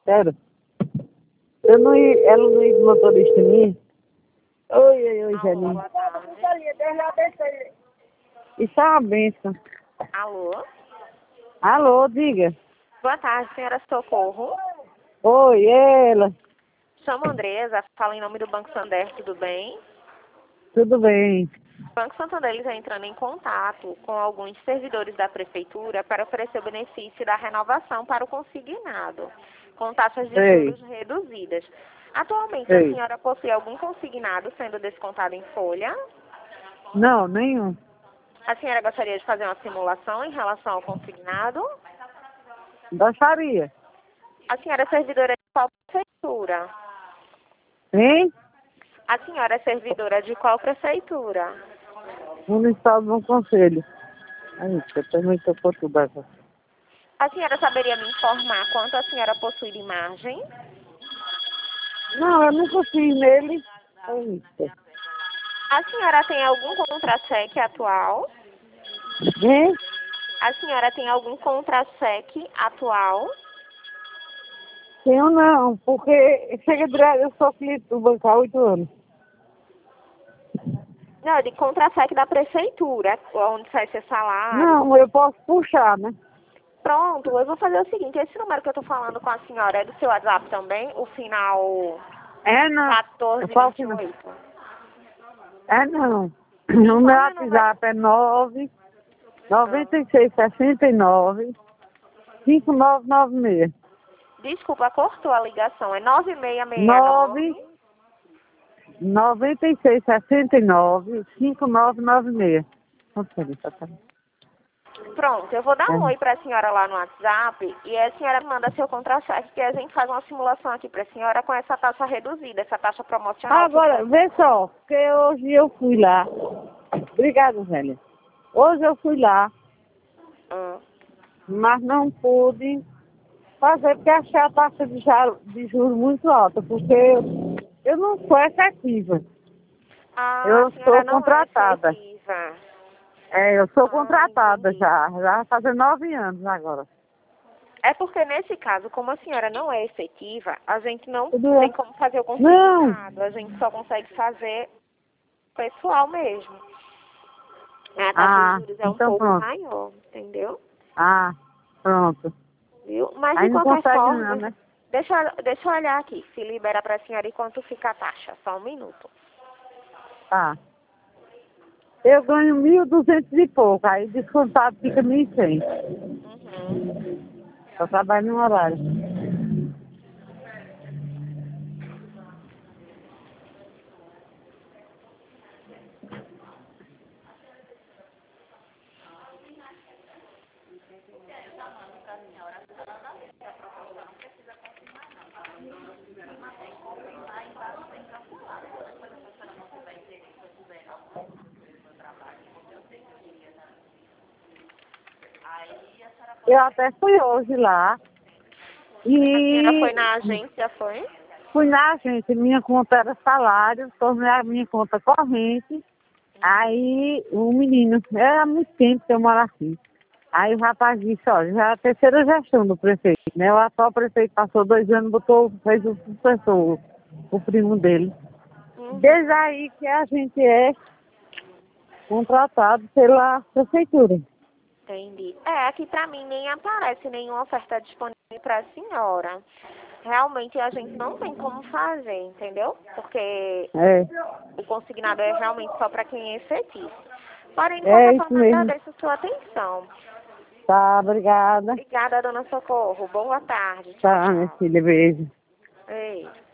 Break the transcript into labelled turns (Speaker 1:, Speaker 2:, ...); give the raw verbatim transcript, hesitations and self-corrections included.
Speaker 1: Sério. Eu não ia, ela não ia de motorista minha. Oi, oi, oi,
Speaker 2: Alô,
Speaker 1: Geninho.
Speaker 2: boa tarde.
Speaker 1: Isso é uma benção.
Speaker 2: Alô?
Speaker 1: Alô, diga.
Speaker 2: Boa tarde, senhora Socorro.
Speaker 1: Oi, ela.
Speaker 2: Chamo Andresa, falo em nome do Banco Santander, tudo bem?
Speaker 1: Tudo bem?
Speaker 2: O Banco Santander está entrando em contato com alguns servidores da Prefeitura para oferecer o benefício da renovação para o consignado, com taxas de
Speaker 1: Ei,
Speaker 2: juros reduzidas. Atualmente, a
Speaker 1: ei.
Speaker 2: senhora possui algum consignado sendo descontado em folha?
Speaker 1: Não, nenhum.
Speaker 2: A senhora gostaria de fazer uma simulação em relação ao consignado?
Speaker 1: Gostaria.
Speaker 2: A senhora é servidora de qual prefeitura?
Speaker 1: Hein?
Speaker 2: A senhora é servidora de qual prefeitura?
Speaker 1: Municipal do Bom Conselho. Aí, eu também tô por tudo agora.
Speaker 2: A senhora saberia me informar quanto a senhora possui de margem?
Speaker 1: Não, eu nunca fiz nele. Eita.
Speaker 2: A senhora tem algum contra-cheque atual?
Speaker 1: Hein?
Speaker 2: A senhora tem algum contra-cheque atual?
Speaker 1: Tenho não, porque chega de eu sou cliente do banco há oito anos.
Speaker 2: Não, de contra-cheque da prefeitura, onde sai seu salário.
Speaker 1: Não, eu posso puxar, né?
Speaker 2: Pronto, eu vou fazer o seguinte, esse número que eu tô falando com a senhora é do seu WhatsApp também, o final
Speaker 1: É não. Eu falo que não.
Speaker 2: quatorze vinte e oito.
Speaker 1: É não. O meu
Speaker 2: Informe o número.
Speaker 1: WhatsApp é nove noventa e seis sessenta e nove cinco nove nove seis.
Speaker 2: Desculpa, cortou a ligação. É nove seis seis
Speaker 1: nove
Speaker 2: nove.
Speaker 1: noventa e seis sessenta e nove cinco nove nove seis. Quanto é isso, tá?
Speaker 2: Pronto, eu vou dar um
Speaker 1: É.
Speaker 2: oi para a senhora lá no WhatsApp e a senhora manda seu contra-cheque que a gente faz uma simulação aqui para a senhora com essa taxa reduzida, essa taxa promocional. que
Speaker 1: Agora, vê só, porque hoje eu fui lá. Obrigada, Zélia. Hoje eu fui lá,
Speaker 2: Hum.
Speaker 1: mas não pude fazer porque achei a taxa de, jaro- de juros muito alta, porque eu, eu não sou efetiva.
Speaker 2: Ah, a
Speaker 1: Eu
Speaker 2: senhora
Speaker 1: sou
Speaker 2: não é
Speaker 1: contratada.
Speaker 2: efetiva.
Speaker 1: É, eu sou
Speaker 2: Ah,
Speaker 1: contratada
Speaker 2: entendi.
Speaker 1: já, já vai fazer nove anos agora.
Speaker 2: É porque nesse caso, como a senhora não é efetiva, a gente não
Speaker 1: Tudo
Speaker 2: tem
Speaker 1: é.
Speaker 2: como fazer o
Speaker 1: Não!
Speaker 2: consignado, a gente só consegue fazer pessoal mesmo. A taxa de
Speaker 1: Ah,
Speaker 2: juros é um
Speaker 1: então
Speaker 2: pouco
Speaker 1: pronto.
Speaker 2: maior, entendeu?
Speaker 1: Ah, pronto.
Speaker 2: Viu? Mas de
Speaker 1: Aí não
Speaker 2: qualquer
Speaker 1: consegue não,
Speaker 2: forma,
Speaker 1: né?
Speaker 2: deixa, eu- deixa eu olhar aqui, se libera para a senhora e quanto fica a taxa. Só um minuto.
Speaker 1: Tá. Eu ganho mil e duzentos e pouco, aí descontado fica mil e cem.
Speaker 2: Uhum.
Speaker 1: Eu trabalho no horário. Eu até fui hoje lá
Speaker 2: A senhora foi
Speaker 1: e
Speaker 2: na agência, foi?
Speaker 1: fui na agência, minha conta era salário, tornei a minha conta corrente. Aí o menino, era muito tempo que eu moro aqui. Aí o rapaz disse, olha, já é a terceira gestão do prefeito, né? O atual prefeito passou dois anos, botou, fez o sucessor, o primo dele. Desde
Speaker 2: Uhum.
Speaker 1: aí que a gente é contratado pela prefeitura.
Speaker 2: Entendi. É, aqui pra mim nem aparece nenhuma oferta disponível para a senhora. Realmente a gente não tem como fazer, entendeu? Porque
Speaker 1: É,
Speaker 2: o consignado é realmente só para quem é efetivo. Porém, de
Speaker 1: é
Speaker 2: qualquer
Speaker 1: isso
Speaker 2: forma,
Speaker 1: mesmo.
Speaker 2: agradeço a sua atenção.
Speaker 1: Tá, obrigada.
Speaker 2: Obrigada, dona Socorro. Boa tarde. Tchau,
Speaker 1: Tá, minha
Speaker 2: tchau.
Speaker 1: filha, beijo.
Speaker 2: Ei.